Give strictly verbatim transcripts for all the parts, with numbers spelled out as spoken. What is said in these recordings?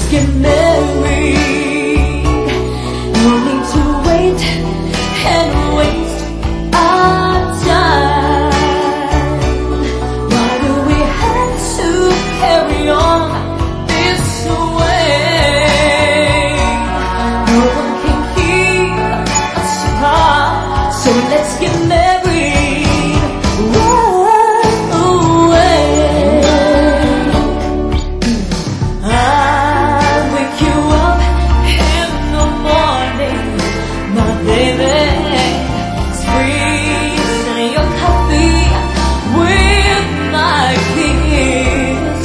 get married. No need to wait and waste our time. Why do we have to carry on this way? No one can keep us apart, so let's get married right away. I'll wake you up in the morning, my baby, squeezing your coffee with my kiss.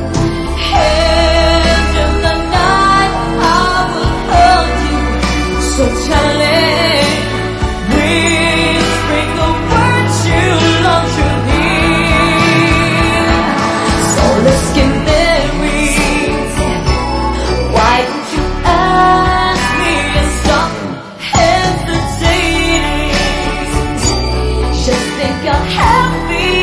And in the night I will hold you so tightly, whispering the words you long to hear. So let's get married. Why don't you ask me and stop hesitating? Just think how happy